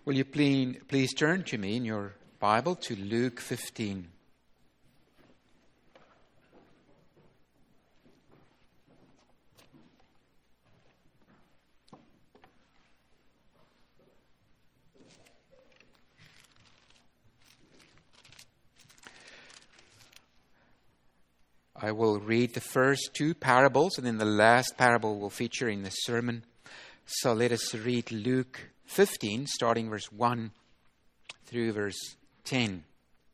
Will you please turn to me in your Bible to Luke 15. I will read the first two parables, and then the last parable will feature in the sermon. So let us read Luke 15, starting verse 1 through verse 10.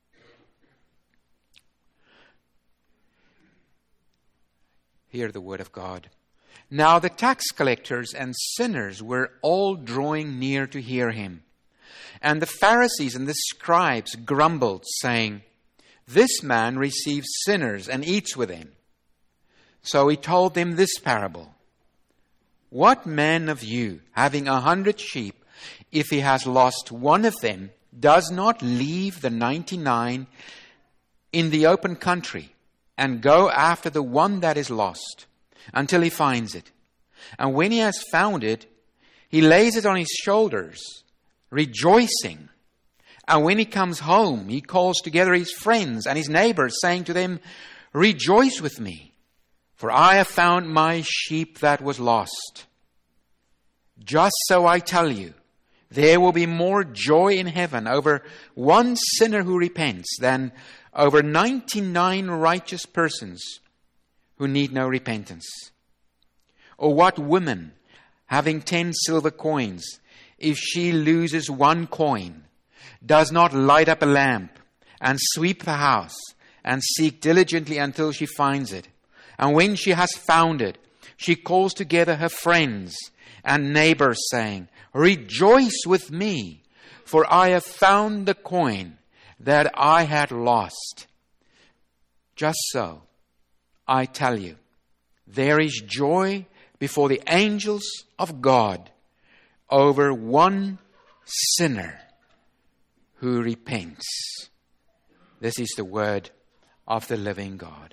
Hear the word of God. Now the tax collectors and sinners were all drawing near to hear him. And the Pharisees and the scribes grumbled, saying, "This man receives sinners and eats with them." So he told them this parable. "What man of you, having 100 sheep, if he has lost one of them, does not leave the 99 in the open country and go after the one that is lost until he finds it? And when he has found it, he lays it on his shoulders, rejoicing. And when he comes home, he calls together his friends and his neighbors, saying to them, 'Rejoice with me, for I have found my sheep that was lost.' Just so I tell you, there will be more joy in heaven over one sinner who repents than over 99 righteous persons who need no repentance. Or what woman, having 10 silver coins, if she loses one coin, does not light up a lamp and sweep the house and seek diligently until she finds it? And when she has found it, she calls together her friends and neighbors, saying, 'Rejoice with me, for I have found the coin that I had lost.' Just so, I tell you, there is joy before the angels of God over one sinner who repents." This is the word of the living God.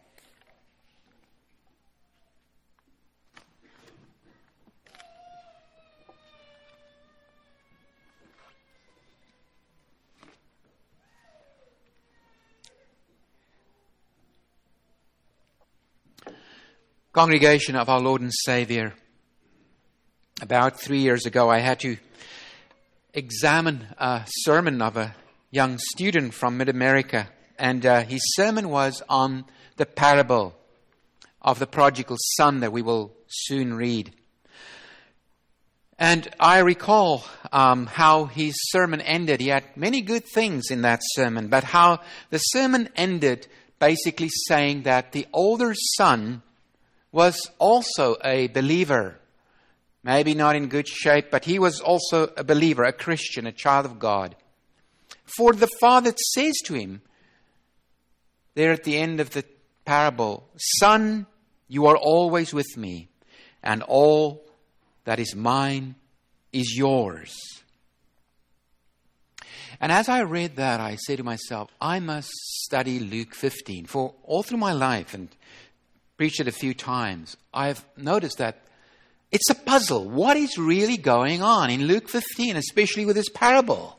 Congregation of our Lord and Savior, about 3 years ago, I had to examine a sermon of a young student from Mid-America, and his sermon was on the parable of the prodigal son that we will soon read. And I recall how his sermon ended. He had many good things in that sermon, but how the sermon ended basically saying that the older son was also a believer. Maybe not in good shape, but he was also a believer, a Christian, a child of God. For the father says to him, there at the end of the parable, "Son, you are always with me, and all that is mine is yours." And as I read that, I say to myself, I must study Luke 15. For all through my life, and preached it a few times, I've noticed that it's a puzzle. What is really going on in Luke 15, especially with this parable?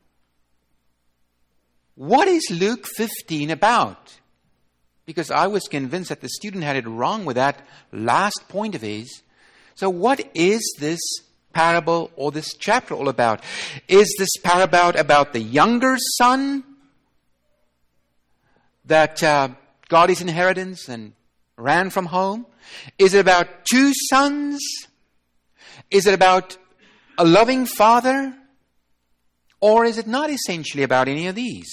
What is Luke 15 about? Because I was convinced that the student had it wrong with that last point of his. So what is this parable or this chapter all about? Is this parable about the younger son that got his inheritance and ran from home? Is it about two sons? Is it about a loving father? Or is it not essentially about any of these?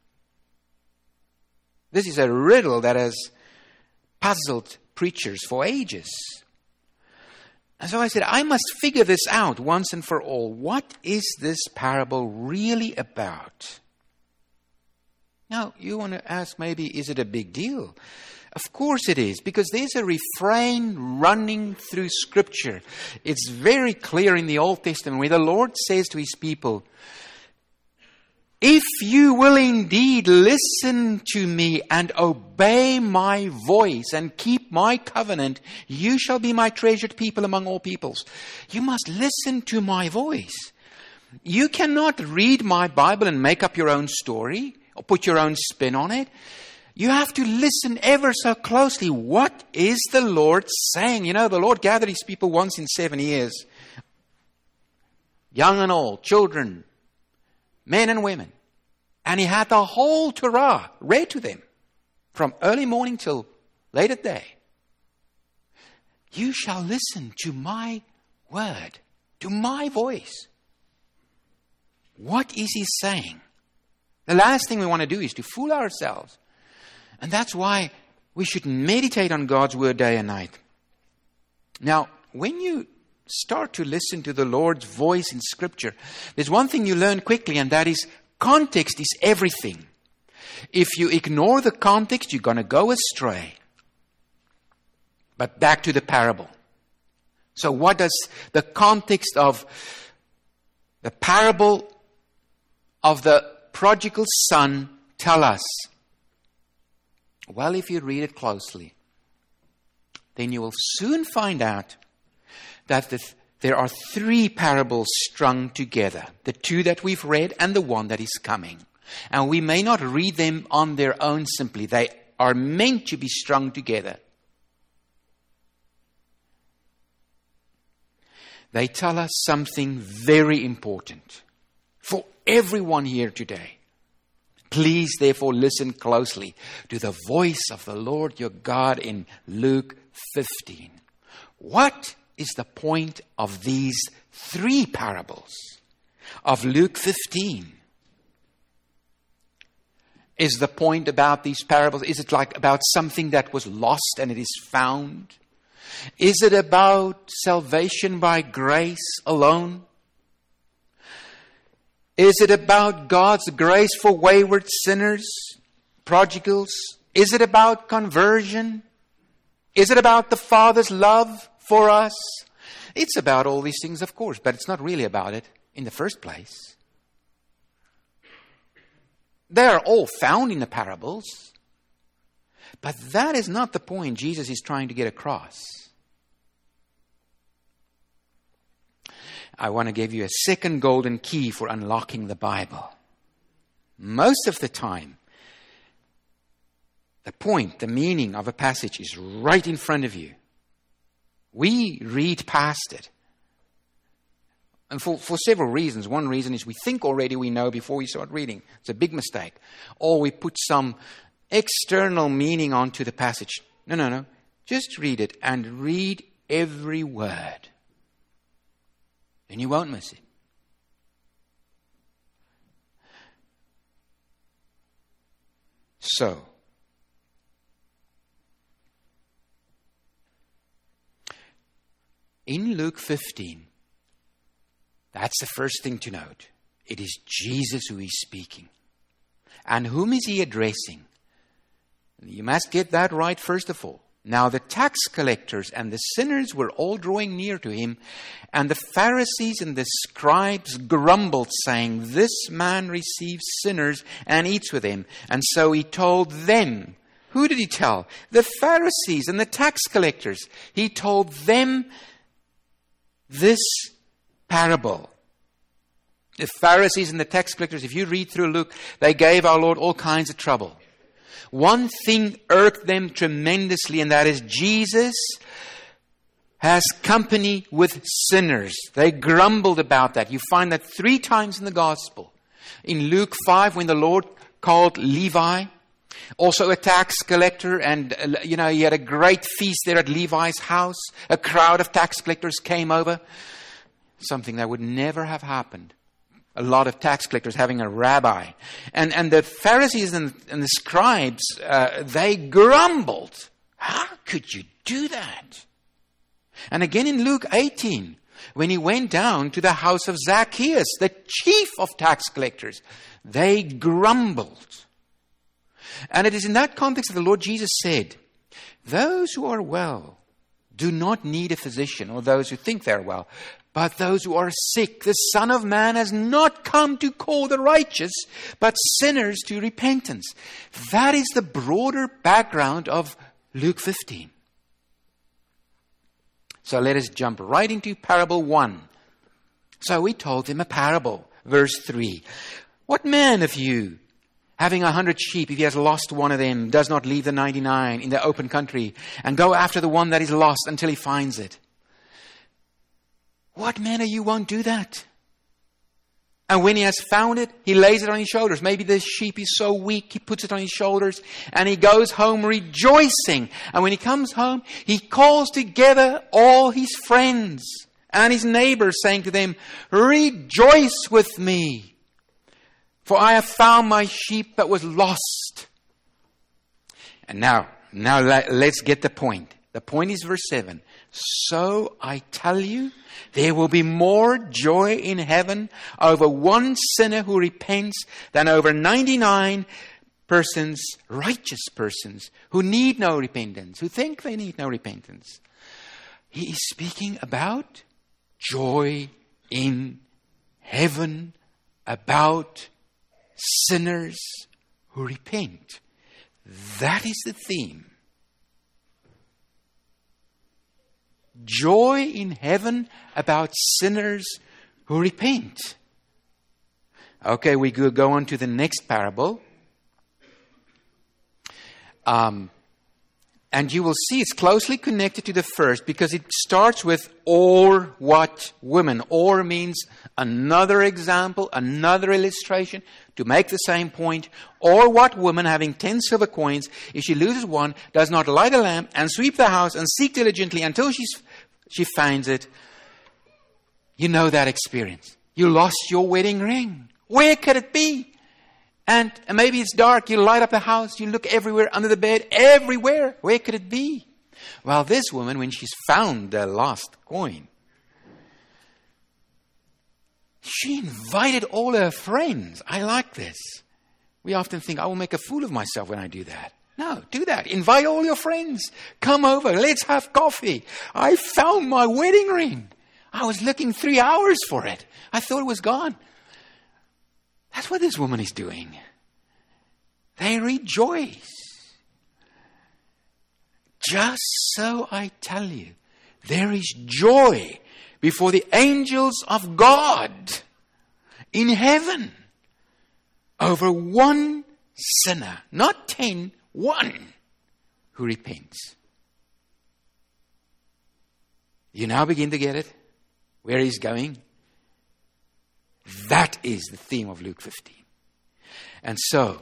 This is a riddle that has puzzled preachers for ages. And so I said, I must figure this out once and for all. What is this parable really about? Now, you want to ask maybe, is it a big deal? Of course it is, because there's a refrain running through Scripture. It's very clear in the Old Testament where the Lord says to His people, "If you will indeed listen to me and obey my voice and keep my covenant, you shall be my treasured people among all peoples." You must listen to my voice. You cannot read my Bible and make up your own story or put your own spin on it. You have to listen ever so closely. What is the Lord saying? You know, the Lord gathered His people once in 7 years. Young and old, children, men and women. And He had the whole Torah read to them from early morning till late at day. You shall listen to my word, to my voice. What is He saying? The last thing we want to do is to fool ourselves. And that's why we should meditate on God's word day and night. Now, when you start to listen to the Lord's voice in Scripture, there's one thing you learn quickly, and that is context is everything. If you ignore the context, you're going to go astray. But back to the parable. So what does the context of the parable of the prodigal son tell us? Well, if you read it closely, then you will soon find out that there are 3 parables strung together. The 2 that we've read and the one that is coming. And we may not read them on their own simply. They are meant to be strung together. They tell us something very important for everyone here today. Please, therefore, listen closely to the voice of the Lord your God in Luke 15. What is the point of these 3 parables of Luke 15? Is the point about these parables, is it like about something that was lost and it is found? Is it about salvation by grace alone? Is it about God's grace for wayward sinners, prodigals? Is it about conversion? Is it about the Father's love for us? It's about all these things, of course, but it's not really about it in the first place. They are all found in the parables, but that is not the point Jesus is trying to get across. I want to give you a second golden key for unlocking the Bible. Most of the time, the point, the meaning of a passage is right in front of you. We read past it. And for several reasons. One reason is we think already we know before we start reading. It's a big mistake. Or we put some external meaning onto the passage. No. Just read it and read every word. And you won't miss it. So, in Luke 15, that's the first thing to note. It is Jesus who is speaking. And whom is He addressing? You must get that right first of all. Now the tax collectors and the sinners were all drawing near to Him, and the Pharisees and the scribes grumbled, saying, "This man receives sinners and eats with them." And so He told them. Who did He tell? The Pharisees and the tax collectors. He told them this parable. The Pharisees and the tax collectors, if you read through Luke, they gave our Lord all kinds of trouble. One thing irked them tremendously, and that is Jesus has company with sinners. They grumbled about that. You find that 3 times in the Gospel. In Luke 5, when the Lord called Levi, also a tax collector, and he had a great feast there at Levi's house. A crowd of tax collectors came over. Something that would never have happened. A lot of tax collectors having a rabbi. And the Pharisees and the scribes, they grumbled. How could you do that? And again in Luke 18, when He went down to the house of Zacchaeus, the chief of tax collectors, they grumbled. And it is in that context that the Lord Jesus said, "Those who are well do not need a physician," or those who think they're well, "but those who are sick. The Son of Man has not come to call the righteous, but sinners to repentance." That is the broader background of Luke 15. So let us jump right into parable 1. So he told them a parable. Verse 3. What man of you, having 100 sheep, if he has lost one of them, does not leave the 99 in the open country and go after the one that is lost until he finds it? What man of you won't do that? And when he has found it, he lays it on his shoulders. Maybe the sheep is so weak, he puts it on his shoulders and he goes home rejoicing. And when he comes home, he calls together all his friends and his neighbors, saying to them, rejoice with me, for I have found my sheep that was lost. And now let's get the point. The point is verse 7. So I tell you, there will be more joy in heaven over one sinner who repents than over 99 persons, righteous persons, who need no repentance, who think they need no repentance. He is speaking about joy in heaven, about sinners who repent. That is the theme. Joy in heaven about sinners who repent. Okay, we go on to the next parable. And you will see it's closely connected to the first because it starts with or what women. Or means another example, another illustration to make the same point. Or what woman, having 10 silver coins, if she loses one, does not light a lamp and sweep the house and seek diligently until she finds it. You know that experience. You lost your wedding ring. Where could it be? And maybe it's dark. You light up the house. You look everywhere, under the bed, everywhere. Where could it be? Well, this woman, when she's found the lost coin, she invited all her friends. I like this. We often think, I will make a fool of myself when I do that. No, do that. Invite all your friends. Come over. Let's have coffee. I found my wedding ring. I was looking 3 hours for it. I thought it was gone. That's what this woman is doing. They rejoice. Just so I tell you, there is joy before the angels of God in heaven over one sinner, not 10, one who repents. You now begin to get it? Where he's going? That is the theme of Luke 15. And so,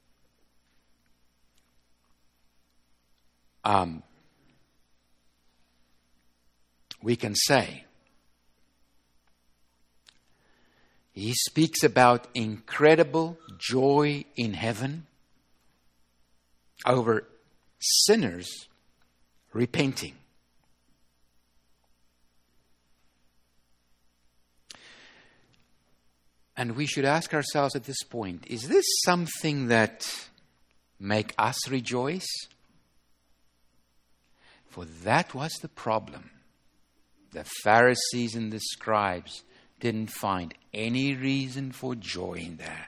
we can say, he speaks about incredible joy in heaven over sinners repenting. And we should ask ourselves at this point, is this something that make us rejoice? For that was the problem. The Pharisees and the scribes didn't find any reason for joy in that.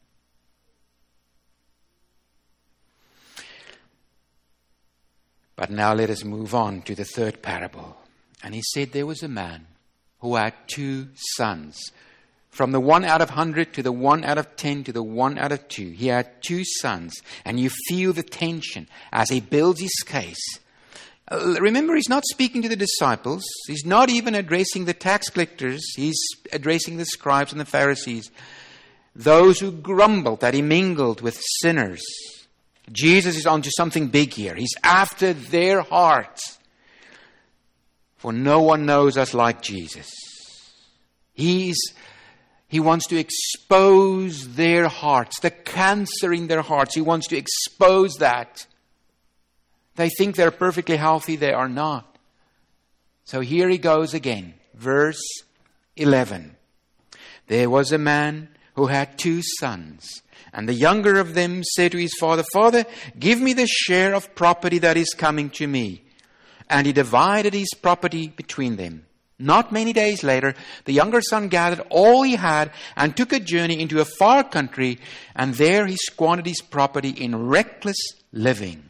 But now let us move on to the third parable. And he said there was a man who had 2 sons. From the 1 out of 100 to the 1 out of 10 to the 1 out of 2. He had 2 sons. And you feel the tension as he builds his case. Remember, he's not speaking to the disciples. He's not even addressing the tax collectors. He's addressing the scribes and the Pharisees. Those who grumbled that he mingled with sinners. Jesus is onto something big here. He's after their hearts. For no one knows us like Jesus. He wants to expose their hearts, the cancer in their hearts. He wants to expose that. They think they're perfectly healthy. They are not. So here he goes again. Verse 11. There was a man who had 2 sons. And the younger of them said to his father, Father, give me the share of property that is coming to me. And he divided his property between them. Not many days later, the younger son gathered all he had and took a journey into a far country, and there he squandered his property in reckless living.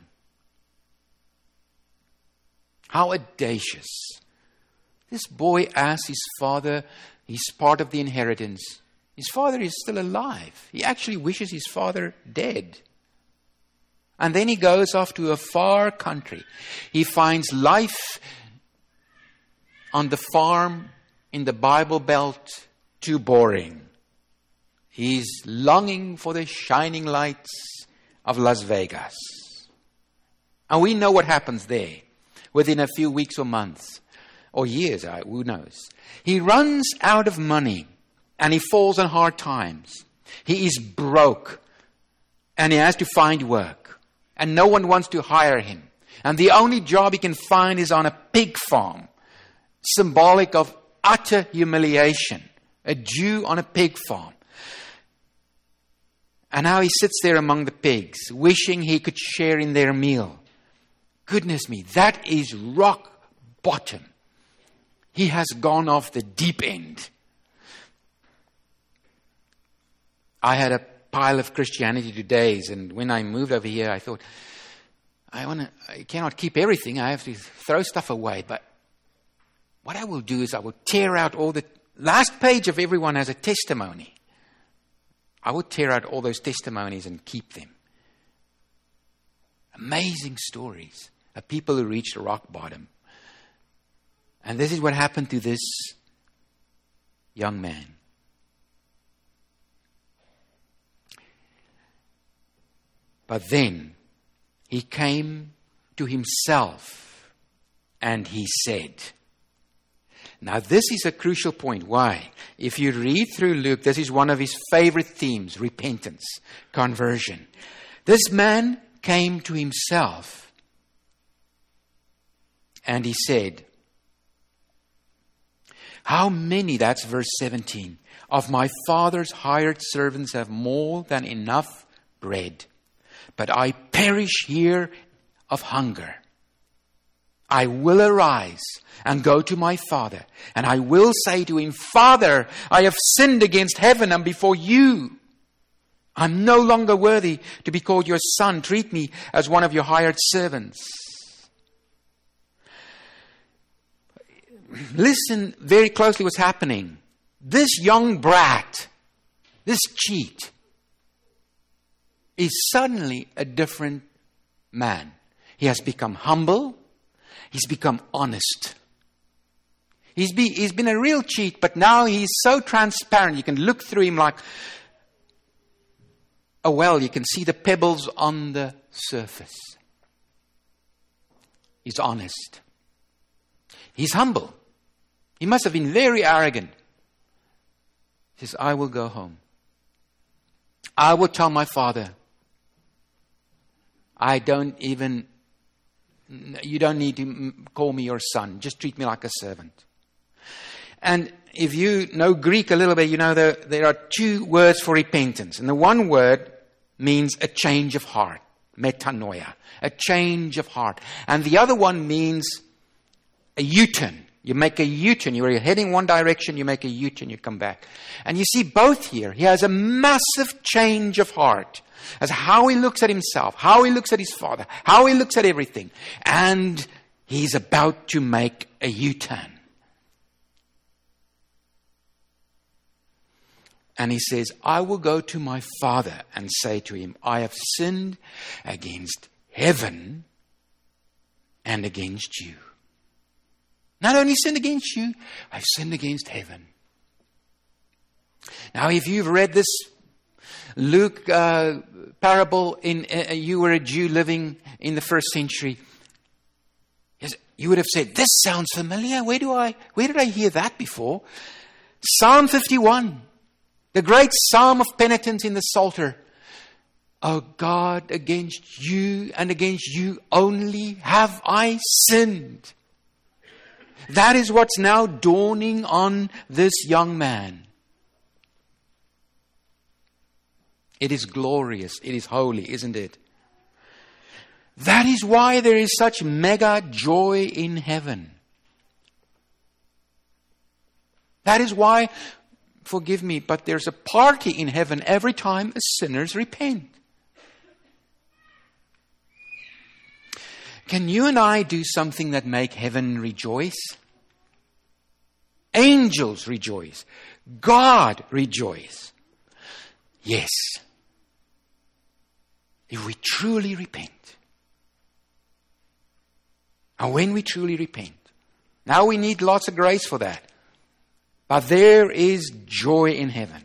How audacious. This boy asked his father, He's part of the inheritance. His father is still alive. He actually wishes his father dead. And then he goes off to a far country. He finds life on the farm in the Bible Belt too boring. He's longing for the shining lights of Las Vegas. And we know what happens there within a few weeks or months or years, who knows. He runs out of money and he falls on hard times. He is broke and he has to find work. And no one wants to hire him. And the only job he can find is on a pig farm. Symbolic of utter humiliation. A Jew on a pig farm. And now he sits there among the pigs, wishing he could share in their meal. Goodness me, that is rock bottom. He has gone off the deep end. I had a pile of Christianity Todays, and when I moved over here, I thought, I cannot keep everything. I have to throw stuff away. But what I will do is I will tear out all the last page of everyone has a testimony. I will tear out all those testimonies and keep them. Amazing stories of people who reached rock bottom. And this is what happened to this young man. But then he came to himself and he said. Now this is a crucial point. Why? If you read through Luke, this is one of his favorite themes, repentance, conversion. This man came to himself and he said, how many, that's verse 17, of my father's hired servants have more than enough bread, but I perish here of hunger. I will arise and go to my father, and I will say to him, Father, I have sinned against heaven and before you. I'm no longer worthy to be called your son. Treat me as one of your hired servants. Listen very closely what's happening. This young brat, this cheat, is suddenly a different man. He has become humble. He's become honest. He's been a real cheat, but now he's so transparent. You can look through him like a well. You can see the pebbles on the surface. He's honest. He's humble. He must have been very arrogant. He says, I will go home. I will tell my father. You don't need to call me your son. Just treat me like a servant. And if you know Greek a little bit, you know there are two words for repentance. And the one word means a change of heart. Metanoia. A change of heart. And the other one means a U-turn. You make a U-turn. You're heading one direction, you make a U-turn, you come back. And you see both here. He has a massive change of heart. As how he looks at himself, how he looks at his father, how he looks at everything. And he's about to make a U-turn. And he says, I will go to my father and say to him, I have sinned against heaven and against you. Not only sinned against you, I've sinned against heaven. Now, if you've read this Luke parable, you were a Jew living in the first century, you would have said, this sounds familiar. Where did I hear that before? Psalm 51, the great psalm of penitence in the Psalter. Oh God, against you and against you only have I sinned. That is what's now dawning on this young man. It is glorious. It is holy, isn't it? That is why there is such mega joy in heaven. That is why, forgive me, but there's a party in heaven every time sinners repent. Can you and I do something that make heaven rejoice? Angels rejoice. God rejoice. Yes. If we truly repent. And when we truly repent. Now we need lots of grace for that. But there is joy in heaven.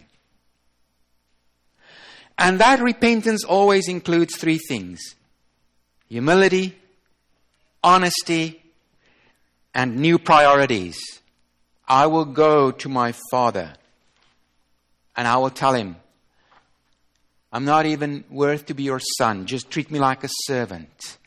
And that repentance always includes three things. Humility, honesty, and new priorities. I will go to my Father and I will tell Him, I'm not even worth to be your son. Just treat me like a servant.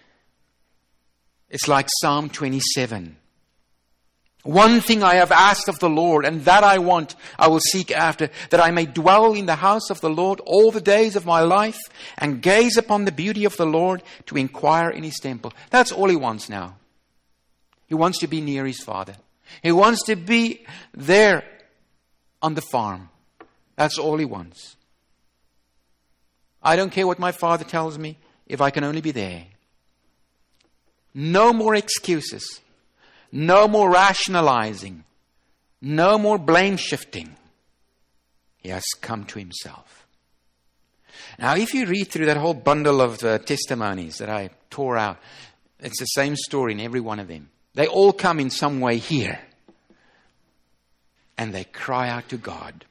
It's like Psalm 27. One thing I have asked of the Lord, and that I want, I will seek after, that I may dwell in the house of the Lord all the days of my life, and gaze upon the beauty of the Lord, to inquire in His temple. That's all He wants now. He wants to be near His Father. He wants to be there on the farm. That's all He wants. I don't care what my Father tells me, if I can only be there. No more excuses. No more rationalizing. No more blame shifting. He has come to Himself. Now, if you read through that whole bundle of testimonies that I tore out, it's the same story in every one of them. They all come in some way here. And they cry out to God.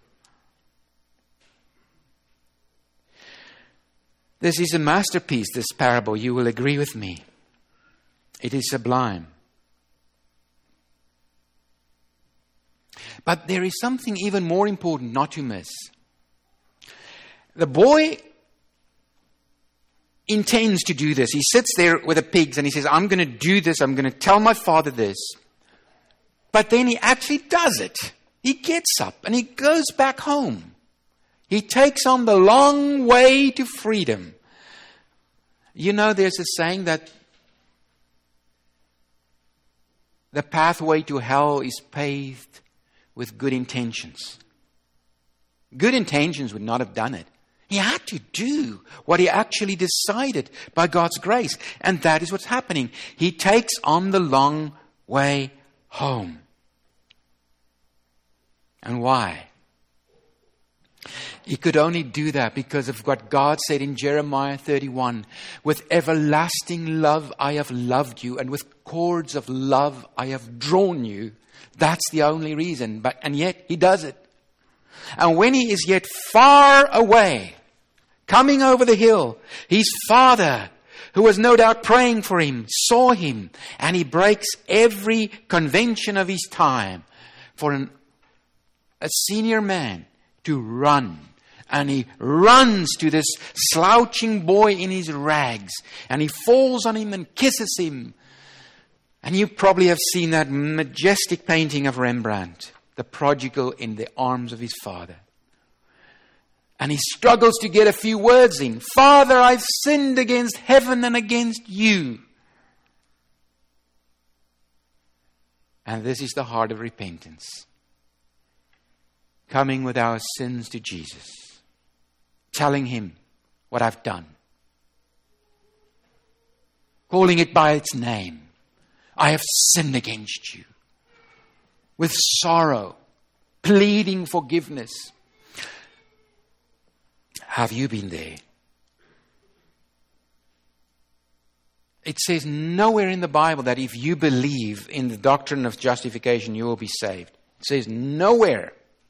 This is a masterpiece, this parable. You will agree with me. It is sublime. But there is something even more important not to miss. The boy intends to do this. He sits there with the pigs and he says, I'm going to do this. I'm going to tell my father this. But then he actually does it. He gets up and he goes back home. He takes on the long way to freedom. You know, there's a saying that the pathway to hell is paved with good intentions. Good intentions would not have done it. He had to do what he actually decided by God's grace. And that is what's happening. He takes on the long way home. And why? He could only do that because of what God said in Jeremiah 31. With everlasting love I have loved you, and with cords of love I have drawn you. That's the only reason. And yet He does it. And when He is yet far away, coming over the hill, His Father, who was no doubt praying for Him, saw Him. And He breaks every convention of His time for a senior man to run. And He runs to this slouching boy in his rags. And He falls on him and kisses him. And you probably have seen that majestic painting of Rembrandt, the prodigal in the arms of his father. And he struggles to get a few words in. Father, I've sinned against heaven and against you. And this is the heart of repentance. Coming with our sins to Jesus. Telling Him what I've done. Calling it by its name. I have sinned against you. With sorrow. Pleading forgiveness. Have you been there? It says nowhere in the Bible that if you believe in the doctrine of justification, you will be saved. It says nowhere.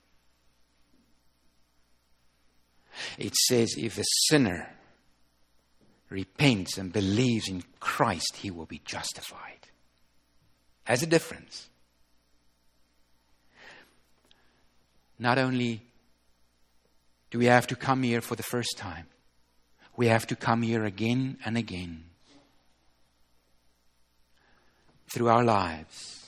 It says if a sinner repents and believes in Christ, he will be justified. Has a difference. Not only do we have to come here for the first time, we have to come here again and again through our lives.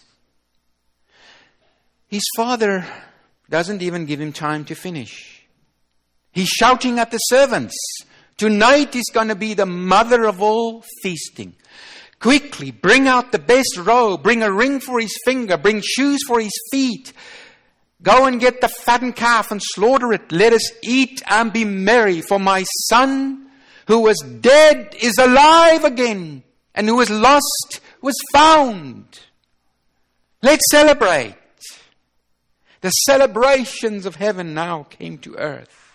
His father doesn't even give him time to finish. He's shouting at the servants. Tonight is going to be the mother of all feasting. Quickly, bring out the best robe. Bring a ring for his finger. Bring shoes for his feet. Go and get the fattened calf and slaughter it. Let us eat and be merry. For my son who was dead is alive again. And who was lost was found. Let's celebrate. The celebrations of heaven now came to earth.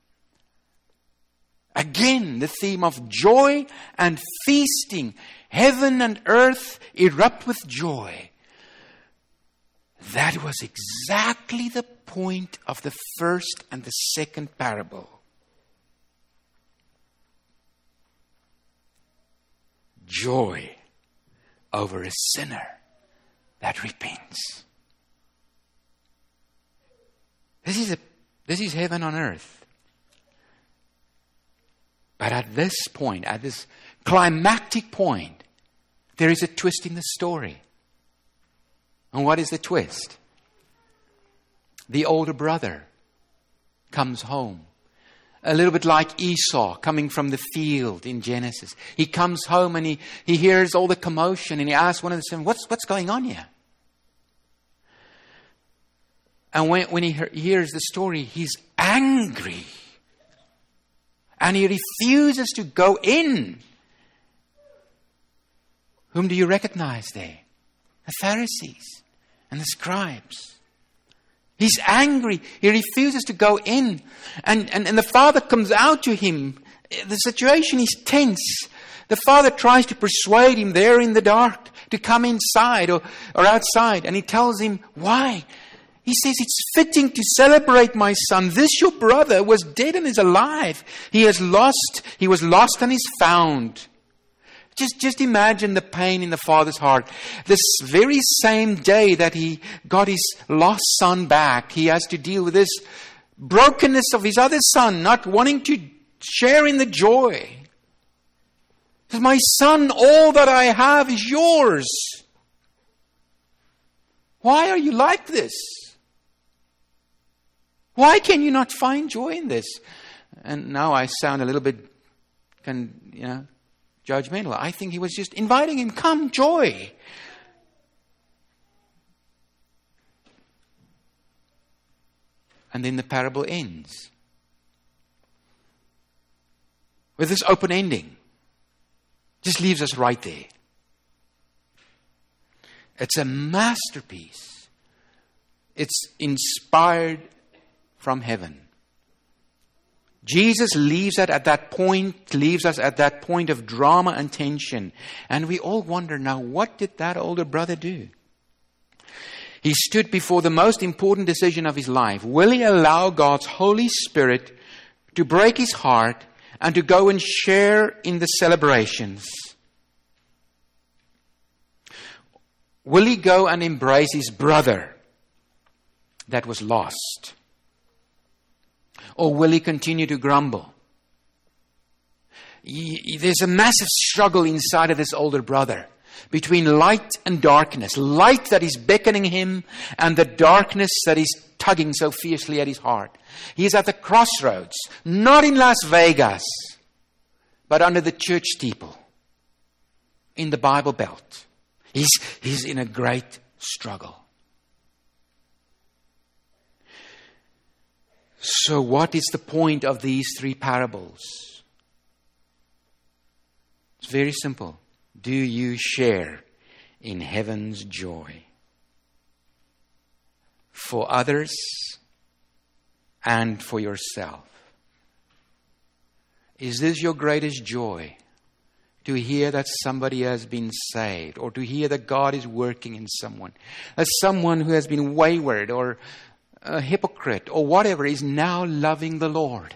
Again, the theme of joy and feasting. Heaven and earth erupt with joy. That was exactly the point of the first and the second parable. Joy over a sinner that repents. This is heaven on earth. But at this point, at this climactic point, there is a twist in the story. And what is the twist? The older brother comes home. A little bit like Esau coming from the field in Genesis. He comes home and he hears all the commotion and he asks one of the sons, what's going on here? And when he hears the story, he's angry. And he refuses to go in. Whom do you recognize there? The Pharisees and the scribes. He's angry. He refuses to go in. And the father comes out to him. The situation is tense. The father tries to persuade him there in the dark to come inside or outside. And he tells him, why? He says, it's fitting to celebrate, my son. This your brother was dead and is alive. He was lost and is found. Just imagine the pain in the father's heart. This very same day that he got his lost son back, he has to deal with this brokenness of his other son, not wanting to share in the joy. He says, my son, all that I have is yours. Why are you like this? Why can you not find joy in this? And now I sound a little bit, judgmental. I think he was just inviting him, come, joy. And then the parable ends with this open ending. Just leaves us right there. It's a masterpiece. It's inspired from heaven. Jesus leaves us at that point of drama and tension. And we all wonder now, what did that older brother do? He stood before the most important decision of his life. Will he allow God's Holy Spirit to break his heart and to go and share in the celebrations? Will he go and embrace his brother that was lost? Or will he continue to grumble? There's a massive struggle inside of this older brother between light and darkness. Light that is beckoning him and the darkness that is tugging so fiercely at his heart. He is at the crossroads, not in Las Vegas, but under the church steeple, in the Bible Belt. He's in a great struggle. So what is the point of these three parables? It's very simple. Do you share in heaven's joy? For others and for yourself. Is this your greatest joy? To hear that somebody has been saved, or to hear that God is working in someone. As someone who has been wayward or a hypocrite or whatever is now loving the Lord.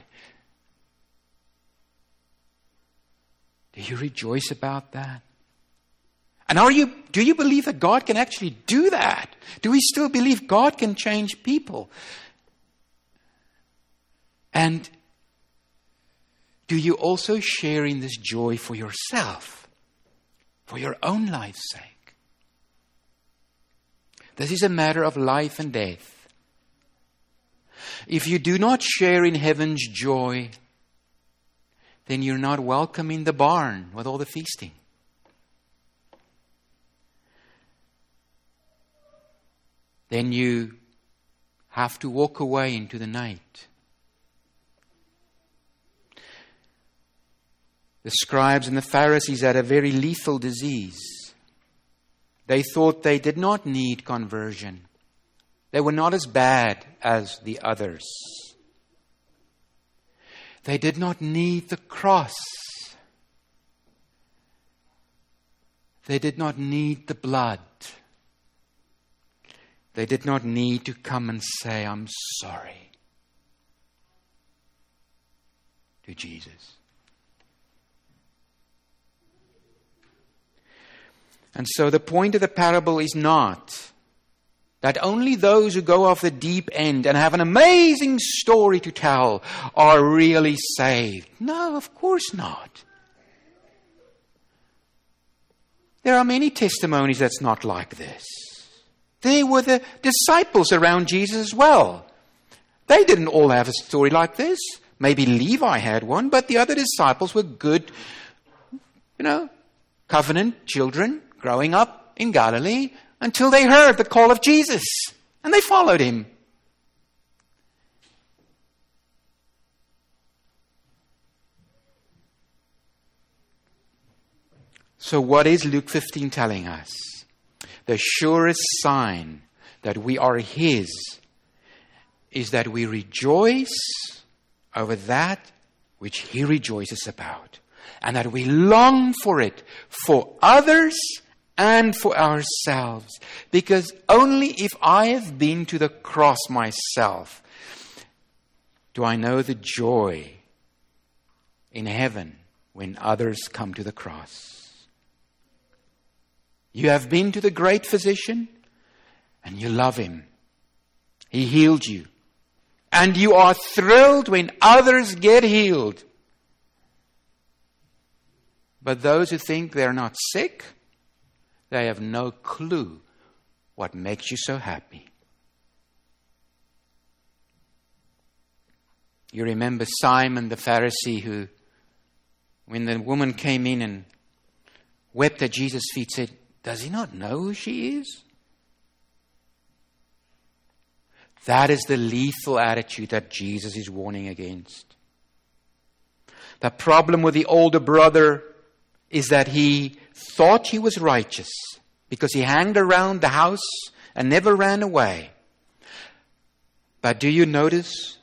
Do you rejoice about that? And do you believe that God can actually do that? Do we still believe God can change people? And do you also share in this joy for yourself? For your own life's sake? This is a matter of life and death. If you do not share in heaven's joy, then you're not welcome in the barn with all the feasting. Then you have to walk away into the night. The scribes and the Pharisees had a very lethal disease. They thought they did not need conversion. They were not as bad as the others. They did not need the cross. They did not need the blood. They did not need to come and say, I'm sorry, to Jesus. And so the point of the parable is not that only those who go off the deep end and have an amazing story to tell are really saved. No, of course not. There are many testimonies that's not like this. There were the disciples around Jesus as well. They didn't all have a story like this. Maybe Levi had one, but the other disciples were good, covenant children growing up in Galilee until they heard the call of Jesus and they followed him. So what is Luke 15 telling us? The surest sign that we are his is that we rejoice over that which he rejoices about, and that we long for it for others and for ourselves. Because only if I have been to the cross myself do I know the joy in heaven when others come to the cross. You have been to the great physician and you love him. He healed you. And you are thrilled when others get healed. But those who think they're not sick, they have no clue what makes you so happy. You remember Simon the Pharisee who, when the woman came in and wept at Jesus' feet, said, does he not know who she is? That is the lethal attitude that Jesus is warning against. The problem with the older brother is that he thought he was righteous because he hanged around the house and never ran away. But do you notice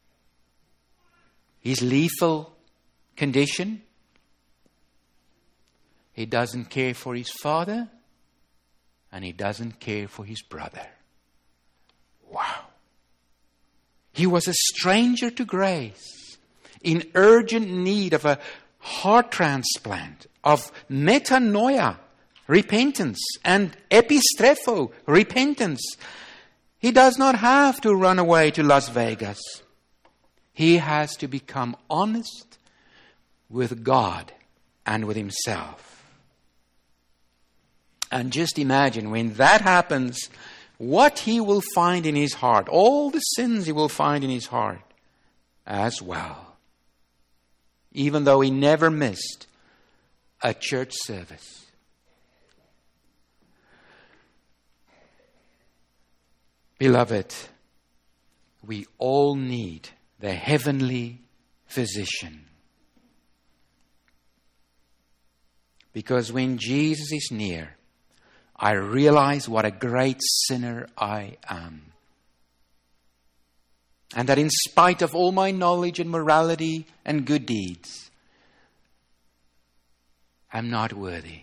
his lethal condition? He doesn't care for his father, and he doesn't care for his brother. Wow. He was a stranger to grace, in urgent need of a heart transplant, of metanoia, repentance, and epistrepho, repentance. He does not have to run away to Las Vegas. He has to become honest with God and with himself. And just imagine when that happens, what he will find in his heart, all the sins he will find in his heart as well. Even though he never missed a church service. Beloved, we all need the heavenly physician. Because when Jesus is near, I realize what a great sinner I am. And that in spite of all my knowledge and morality and good deeds, I'm not worthy.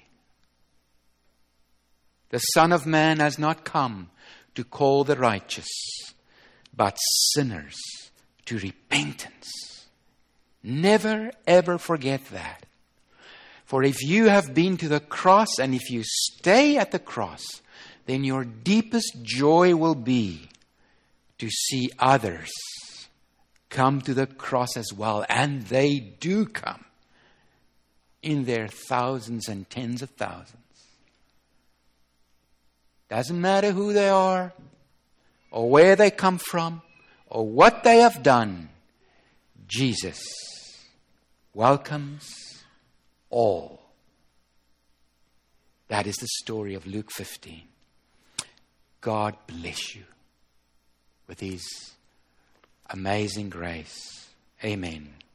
The Son of Man has not come to call the righteous, but sinners to repentance. Never, ever forget that. For if you have been to the cross and if you stay at the cross, then your deepest joy will be to see others come to the cross as well. And they do come in their thousands and tens of thousands. Doesn't matter who they are or where they come from or what they have done. Jesus welcomes all. That is the story of Luke 15. God bless you with his amazing grace. Amen.